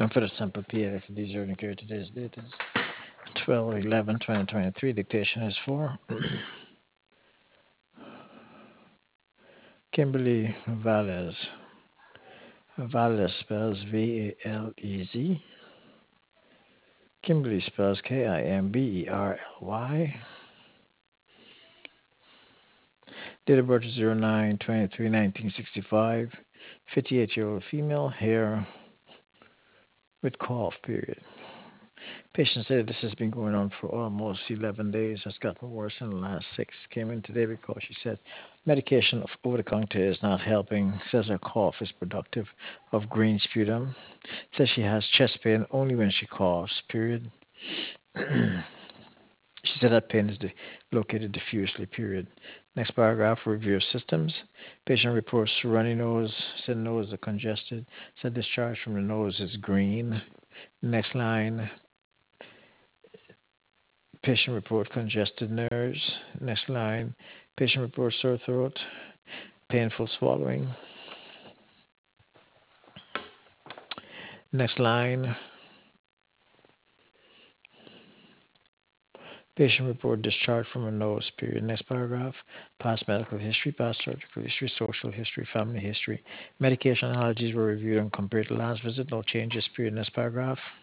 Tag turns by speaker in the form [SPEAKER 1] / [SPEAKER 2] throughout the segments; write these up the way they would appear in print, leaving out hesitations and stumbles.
[SPEAKER 1] And for the sample PLFD's urgent care, today's date is 12/11/2023. Dictation is for Kimberly Valles. Valles spells Valez. Kimberly spells Kimberly. Date of birth is 09/23/1965. 58-year-old female, hair with cough, period. Patient said this has been going on for almost 11 days. Has gotten worse in the last six. Came in today because she said medication of over the counter is not helping. Says her cough is productive of green sputum. Says she has chest pain only when she coughs, period. She said that pain is located diffusely, period. Next paragraph, review of systems. Patient reports runny nose, said nose is congested, said discharge from the nose is green. Next line, patient report congested nerves. Next line, patient report sore throat, painful swallowing. Next line, patient report discharge from a nose, period. Next paragraph, past medical history, past surgical history, social history, family history. Medication allergies were reviewed and compared to last visit. No changes, period. Next paragraph.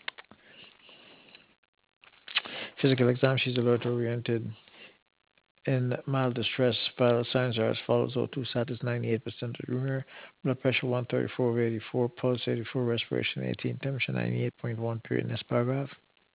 [SPEAKER 1] Physical exam, she's alert oriented. In mild distress, vital signs are as follows: O2 status 98% of the room, blood pressure 134/84, pulse 84, respiration 18, temperature 98.1, period. Next paragraph.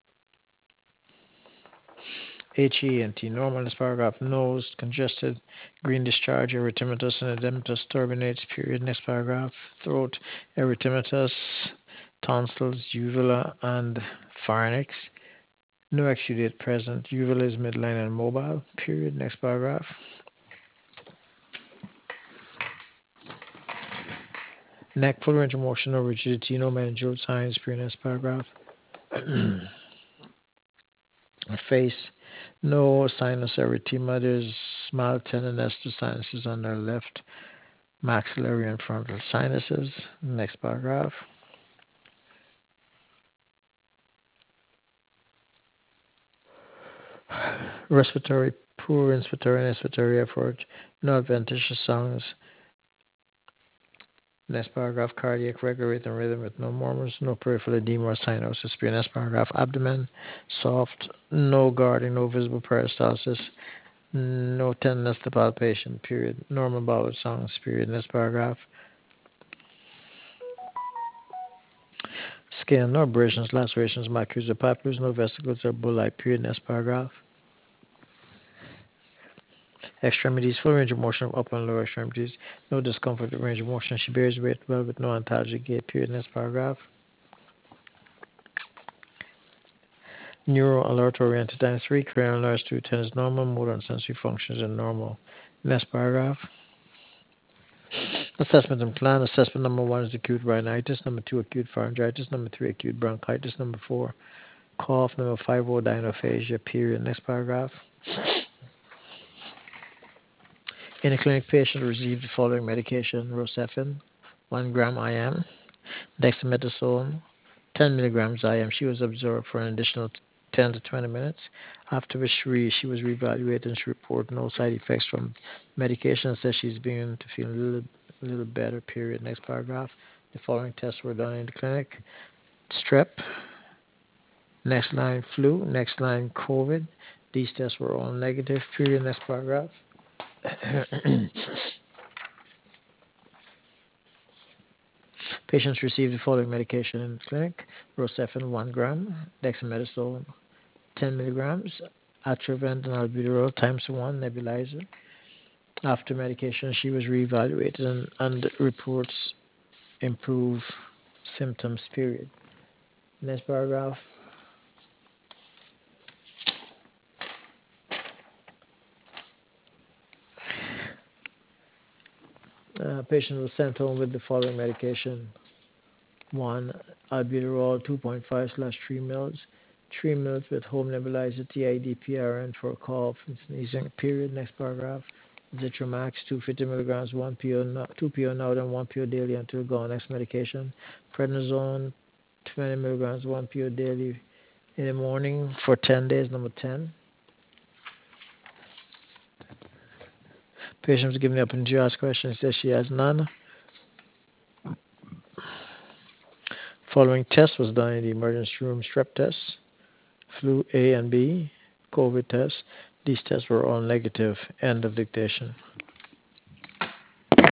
[SPEAKER 1] HENT normal. This paragraph, nose congested, green discharge, erythematous and edematous turbinates, period. Next paragraph, throat erythematous, tonsils, uvula, and pharynx. No exudate present. Uvula is midline and mobile, period. Next paragraph. Neck, full range of motion, no rigidity, no meningeal signs, period. Next paragraph. Face, no sinus erythema. There's mild tenderness to sinuses on their left maxillary and frontal sinuses. Next paragraph. Respiratory, poor inspiratory and expiratory effort, no adventitious sounds. Next paragraph, cardiac regular rate and rhythm with no murmurs, no peripheral edema or cyanosis. Next paragraph, abdomen, soft, no guarding, no visible peristalsis, no tenderness to palpation, period. Normal bowel sounds, period. Next paragraph. Skin, no abrasions, lacerations, macules or papules, no vesicles or bullae, period. Next paragraph. Extremities, full range of motion of upper and lower extremities, no discomfort with range of motion. She bears weight well with no antalgic gait, period. Next paragraph. Neuro alert oriented times 3, cranial nerves 210 is normal, motor and sensory functions are normal. Next paragraph. Assessment and plan. Assessment number 1 is acute rhinitis, number 2 acute pharyngitis, number 3 acute bronchitis, number 4 cough, number 5 odynophagia, period. Next paragraph. In a clinic, patient received the following medication: Rosefin, 1 gram IM, dexamethasone, 10 milligrams IM. She was observed for an additional 10 to 20 minutes, after which she was reevaluated and she reported no side effects from medication. Says she's beginning to feel a little better, period. Next paragraph. The following tests were done in the clinic: strep, next line flu, next line COVID. These tests were all negative, period. Next paragraph. Patients received the following medication in the clinic: Rosefin 1 gram, dexamethasone 10 milligrams, Atrovent and albuterol times 1 nebulizer. After medication, she was reevaluated and reports improve symptoms, period. Next paragraph. Patient was sent home with the following medication: 1 albuterol 2.5/3 mils, 3 mils with home nebulizer TID PRN for cough and sneezing, period. Next paragraph. Zitromax 250 milligrams, 1 PO, 2 PO now, then 1 PO daily until gone. Next medication: prednisone 20 milligrams 1 PO daily in the morning for 10 days. Number 10. Patient was given the opportunity to ask questions. Says she has none. Following test was done in the emergency room: strep test, flu A and B, COVID test. These tests were all negative. End of dictation.